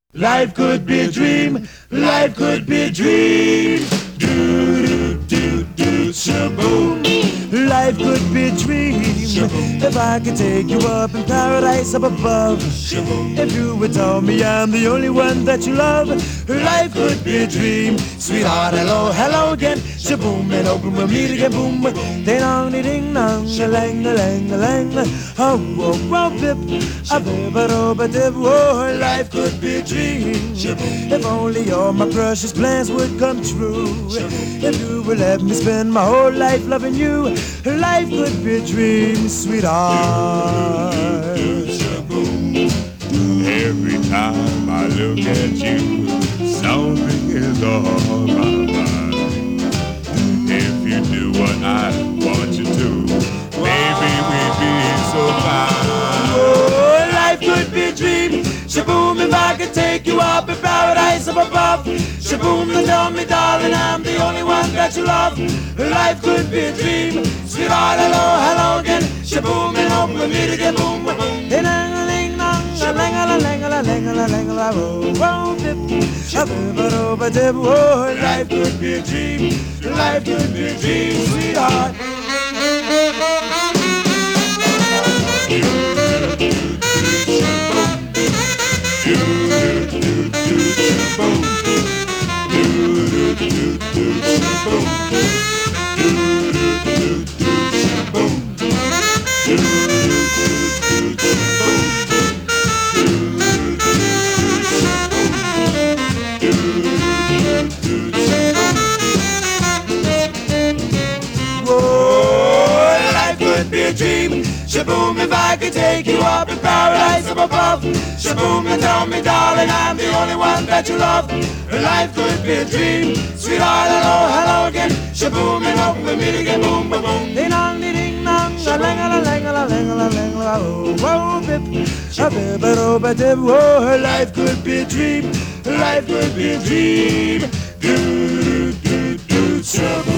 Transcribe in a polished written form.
Life could be a dream, life could be a dream. Do, do, do, do, shaboom. Life could be a dream. Shaboom. If I could take you up in paradise up above. Shaboom. If you would tell me I'm the only one that you love. Life could be a dream. Sweetheart, hello, hello again. Shaboom, and open we'll meet again. Boom, ding dong, ding dong, a lang, a lang, a lang. Oh, whoa, whoa, bip, a bip, a dip. Oh, life could be a dream. If only all my precious plans would come true. If you would let me spend my whole life loving you. Life could be a dream, sweetheart. Every time I look at you, something is on my mind. If you do what I want you to, baby, we'd be so fine. Oh, life could be a dream. Shaboom, if I could take you up in paradise up above. Shaboom, and tell me, darling, I'm the only one that you love. Life could be a dream. Sweetheart, hello, hello again. Shaboom, and hope we'll meet again. Boom, boom. Oh, life could be a dream. Life could be a dream, sweetheart. Shaboom, if I could take you up in paradise up above. Shaboom, and tell me, darling, I'm the only one that you love. Life could be a dream. Sweetheart, hello, hello again. Shaboom, and hope we'll meet again. Boom, boom, boom. Ding dong, ding dong, a lang, a lang, a lang, a lang, oh, oh, bip, a bip, a dip. Oh, life could be a dream. Life could be a dream. Do, do, do, shaboom.